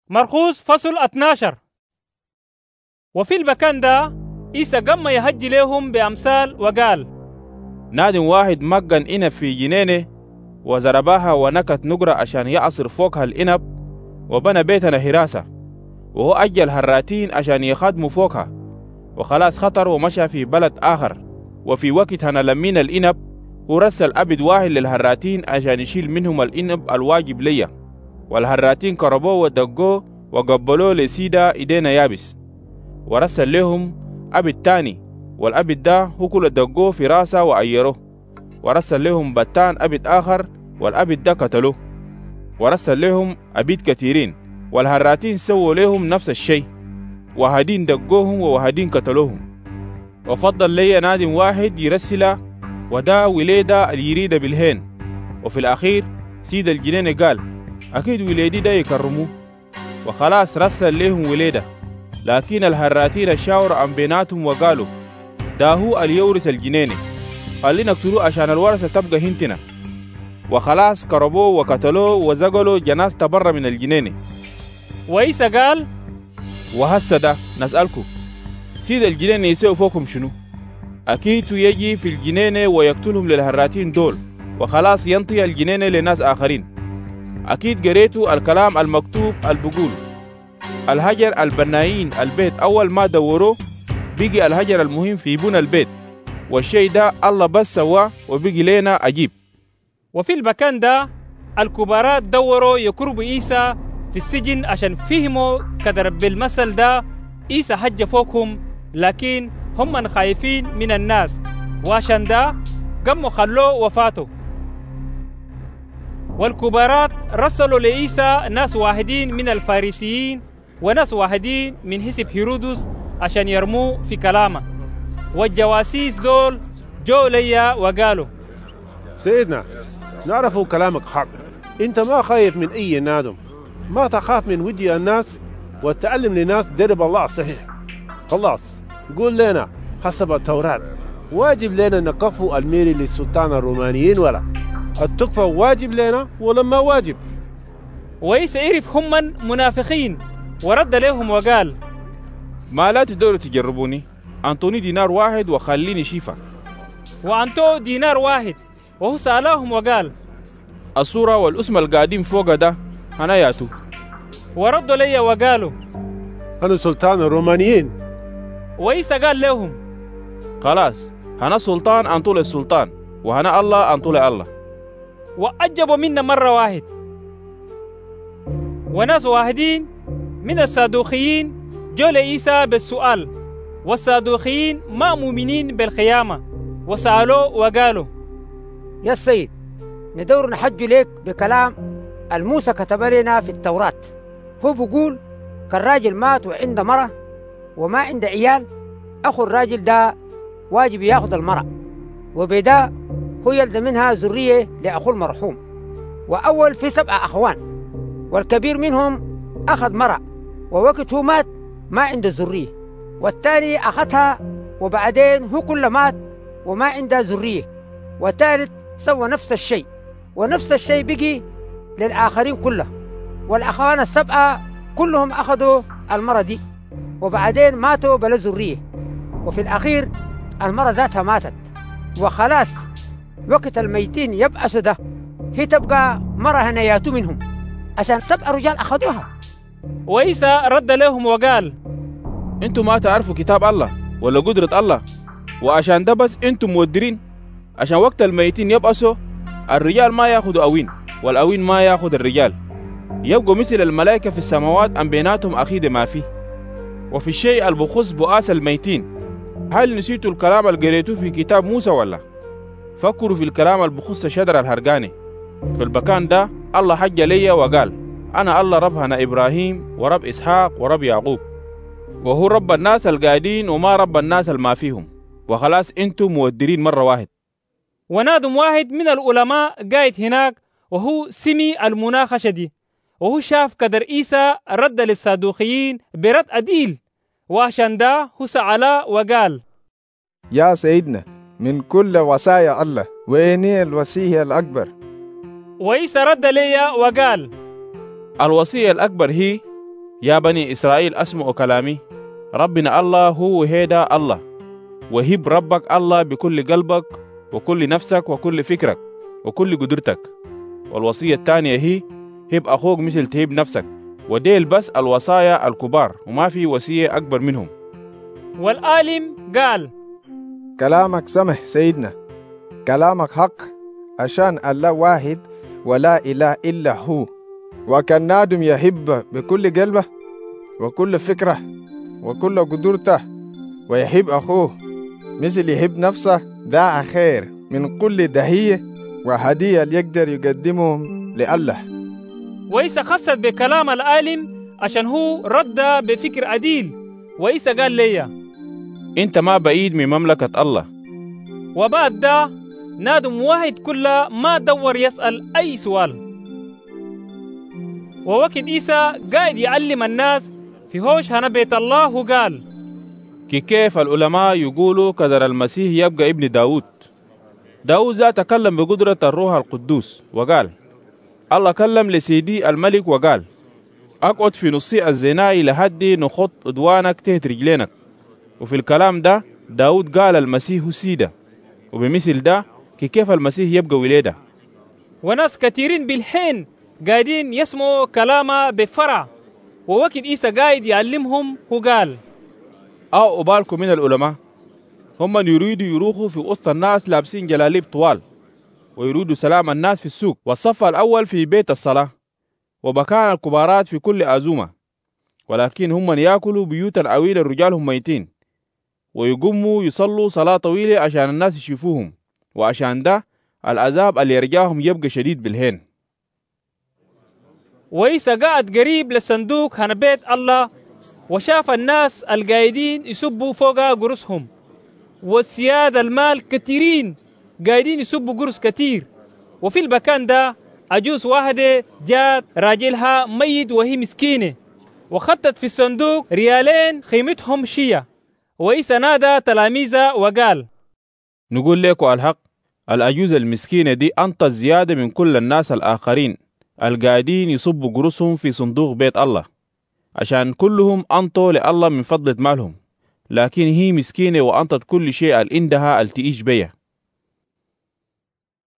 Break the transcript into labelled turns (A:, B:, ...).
A: مرخوص فصل 12. وفي المكان ده عيسى قام يهجي لهم بأمثال وقال:
B: نادم واحد مجن إنب في جنينه وزرباها ونكت نقرة عشان يعصر فوقها الإنب، وبنى بيتنا هراسة، وهو أجل هراتين عشان يخدموا فوقها، وخلاص خطر ومشى في بلد آخر. وفي وقتها لمين الإنب ورسل أبد واحد للهراتين عشان يشيل منهم الإنب الواجب ليا، والهراتين قربوه ودقوه وقبلوه لسيدا إيدينا يابس. ورسل لهم أبد تاني، والأبد ده هو كل دقوه في راسه وأيروه. ورسل لهم بتان أبد آخر، والأبد ده قتلوه. ورسل لهم أبيد كثيرين، والهراتين سووا لهم نفس الشيء، وهدين دقوهم وهدين قتلوهم. وفضل لي نادم واحد يرسله، ودا وليدا اليريد بالهين. وفي الأخير سيد الجنين قال: أكيد وليدي ده يكرموه، وخلاص رسل لهم وليده. لكن الهراتين شاوروا عن بيناتهم وقالوا: ده هو اليورث الجنيني، خلينا نقتلوه عشان الورثة تبقى هنتنا. وخلاص قربوه وقتلوه وزقلوا جناز تبرى من الجنيني.
A: وعيسى قال:
B: وهسه ده نسألكم، سيد الجنيني يسوي فوقهم شنو؟ أكيد يجي في الجنينة ويقتلهم للهراتين دول، وخلاص ينطي الجنينة لناس آخرين. أكيد قريتوا الكلام المكتوب البقول: الهجر البنايين البيت أول ما دوروه بيجي الهجر المهم في بنى البيت، والشيء ده الله بس سواه وبيجي لنا عجيب.
A: وفي المكان ده الكبارات دوروا يقربوا عيسى في السجن عشان فهموا كدر بالمثل ده عيسى حج فوقهم، لكن هم خايفين من الناس، وعشان ده قاموا خلوه وفاته. والكبارات رسلوا لعيسى ناس واحدين من الفارسيين وناس واحدين من حزب هيرودس عشان يرموه في كلامه. والجواسيس دول جو ليا وقالوا:
C: سيدنا، نعرف كلامك حق، انت ما خايف من اي نادم، ما تخاف من وجه الناس والتعلم لناس درب الله صحيح. خلاص قول لنا حسب التوراة، واجب لنا نقفوا الميري للسلطان الرومانيين ولا التكفى واجب لنا ولا ما واجب؟
A: وعيسى عرف هم منافقين ورد لهم وقال:
B: ما لا تدوروا تجربوني، أنطوني دينار واحد وخليني شيفا.
A: وأنتو دينار واحد. وهو سألهم وقال:
B: الصورة والاسم القادم فوق ده أنا ياتو.
A: وردوا لي وقالوا:
C: أنا سلطان الرومانيين.
A: وعيسى قال لهم:
B: خلاص، أنا سلطان أنطول السلطان، وأنا الله أنطول الله.
A: وأجبوا منا مرة واحد. وناس واحدين من الصادوقيين جو لعيسى بالسؤال، والصادوقيين ما مؤمنين بالقيامة، وسألوه وقالوا:
D: يا السيد، ندور نحج لك بكلام الموسى كتب لنا في التوراة. هو بيقول كالراجل مات وعنده مرة وما عنده عيال، أخو الراجل ده واجب ياخذ المرأة، وبدا هو يلد منها ذرية لأخو المرحوم. وأول في 7 أخوان، والكبير منهم أخذ مرأة، ووقت هو مات ما عنده ذرية، والثاني أخذها وبعدين هو كله مات وما عنده ذرية، والثالث سوى نفس الشيء، ونفس الشيء بقي للآخرين كله. والأخوان 7 كلهم أخذوا المرة دي وبعدين ماتوا بلا ذرية، وفي الأخير المرة ذاتها ماتت. وخلاص وقت الميتين يبأسوا ده هي تبقى مرة هنياتو منهم عشان 7 رجال أخذوها.
A: وعيسى رد لهم وقال:
B: انتم ما تعرفوا كتاب الله ولا قدرة الله، وعشان ده بس انتم مودرين عشان وقت الميتين يبأسوا الرجال ما ياخدوا أوين، والأوين ما ياخد الرجال، يبقوا مثل الملائكة في السماوات أم بيناتهم أخيد ما فيه. وفي الشيء البخص بؤاس الميتين، هل نسيتوا الكلام اللي قريتوه في كتاب موسى ولا؟ فكروا في الكلام البخص شجر الهرقاني. في المكان ده الله حج لي وقال: أنا الله رب هنا إبراهيم ورب إسحاق ورب يعقوب، وهو رب الناس القاعدين وما رب الناس الما فيهم. وخلاص انتم مودرين مرة واحد.
A: ونادم واحد من العلماء قاعد هناك، وهو سمي المناقشة دي، وهو شاف قدر عيسى رد للصادوقيين برد أديل، وعشان ده هو سأل وقال:
E: يا سيدنا، من كل وصايا الله وإني الوصية الأكبر؟
A: وعيسى رد لي وقال:
B: الوصية الأكبر هي يا بني إسرائيل اسمعوا كلامي، ربنا الله هو هيدا الله، وهب ربك الله بكل قلبك وكل نفسك وكل فكرك وكل قدرتك. والوصية الثانية هي هب أخوك مثل تهب نفسك. وديل بس الوصايا الكبار، وما في وصية أكبر منهم.
A: والآلم قال:
E: كلامك سمح سيدنا، كلامك حق، عشان الله واحد ولا إله إلا هو. وكان نادم يحب بكل قلبه وكل فكره وكل قدرته، ويحب أخوه مثل يحب نفسه، ده خير من كل دهية وهدية اللي يقدر يقدمهم لله.
A: وإيسا خصت بكلام الآلم عشان هو رد بفكر عديل. وإيسا قال لي:
B: انت ما بعيد من مملكة الله.
A: وبعد ده نادم واحد كله ما دور يسأل أي سؤال. ووقت إيسا قاعد يعلم الناس في هوش هنا بيت الله، وقال:
B: كيف العلماء يقولوا قدر المسيح يبقى ابن داود. داود ذا تكلم بقدرة الروح القدوس وقال: الله كلم لسيدي الملك وقال: أقعد في نصي الزناي لحد نخط عدوانك تحت رجلينك. وفي الكلام ده داود قال المسيح سيدة، وبمثل ده كيف المسيح يبقى وليده.
A: وناس كثيرين بالحين قاعدين يسمعوا كلامه بفرع. ووقت إيسا قاعد يعلمهم وقال:
B: أو أبالكم من العلماء، هم يريدوا يروحوا في وسط الناس لابسين جلاليب طوال، ويريدوا سلام الناس في السوق والصف الأول في بيت الصلاة وبكان الكبارات في كل أزومة، ولكن هم يأكلوا بيوت العويل الرجال هم ميتين، ويقوموا يصلوا صلاة طويلة عشان الناس يشوفوهم، وعشان ده العذاب اللي يرجاهم يبقى شديد بالهين.
A: وإيسا قاعد قريب للصندوق هنا بيت الله، وشاف الناس القاعدين يسبوا فوق قرصهم، والسياد المال كثيرين قاعدين يسبوا قرص كثير. وفي المكان ده عجوز واحدة جات راجلها ميت وهي مسكينة، وخطت في الصندوق ريالين قيمتهم شيء. وإيسا نادى تلاميذه وقال:
B: نقول لكم الحق، العجوز المسكينة دي أنطت زيادة من كل الناس الآخرين القاعدين يصبوا قرصهم في صندوق بيت الله، عشان كلهم أنطوا لله من فضلة مالهم، لكن هي مسكينة وأنطت كل شيء عندها التعيش بيه.